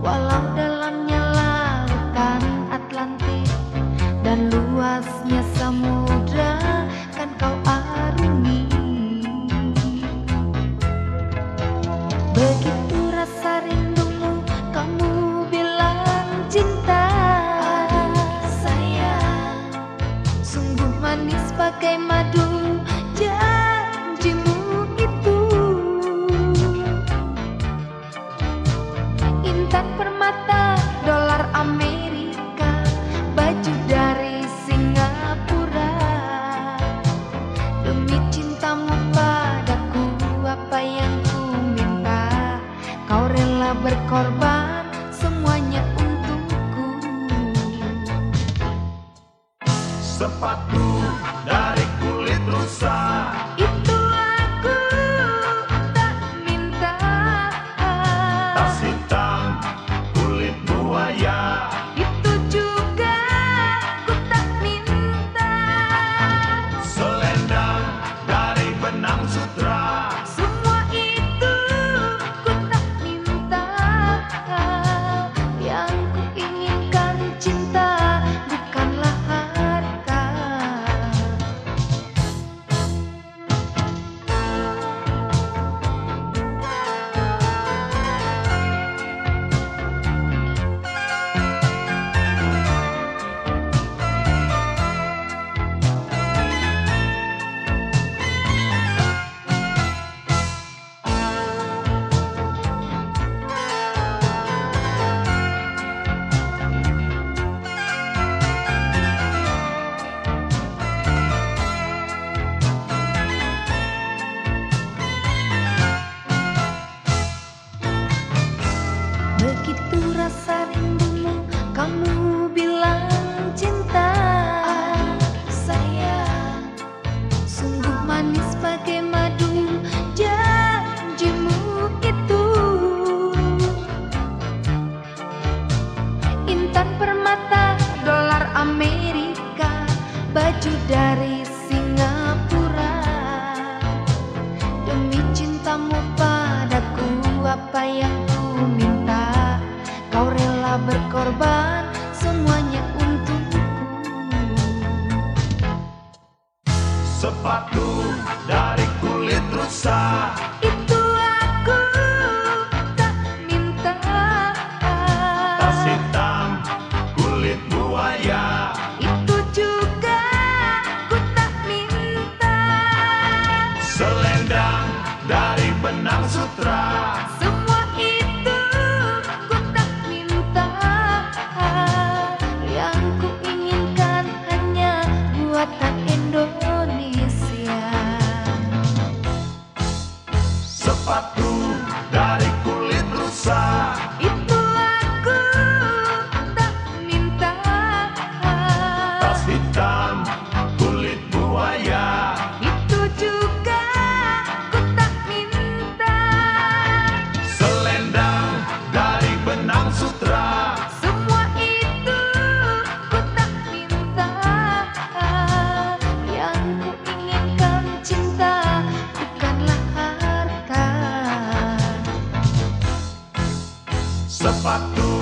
Walau dalamnya lautan Atlantik dan luasnya samudra kan kau arungi. Begitu rasa rindumu, kamu bilang cinta. Sayang, sungguh manis bagai madu janjimu itu. Intan permata, dolar Amerika, baju dari Singapura. Demi cintamu padaku, apa yang ku minta, kau rela berkorban semuanya untukku. Sepatu dari kulit rusa, Itu aku tak minta. tas hitam kulit buaya, Itu juga ku tak minta. selendang dari benang sutra, Semua itu ku tak minta. Yang ku inginkan cinta, bukanlah harta. Begitu rasa rindumu, kamu bilang cinta. Sayang, sungguh manis bagai madu janjimu itu. Intan permata, dolar Amerika, baju dari Singapura. Demi cintamu padaku, apa yang ku minta, kau rela berkorban semuanya untukku. sepatu dari kulit rusa, Itu aku tak minta. tas hitam kulit buaya, Itu juga ku tak minta. selendang dari benang sutra, Semua itu ku tak minta. Yang ku inginkan hanya buatan Indonesia. sepatu dari kulit rusa, Itu aku tak minta. tas hitam kulit buaya, Itu juga ku tak minta. selendang dari benang sutra, Semua itu ku tak minta. Yang ku inginkan cinta, bukanlah harta. sepatu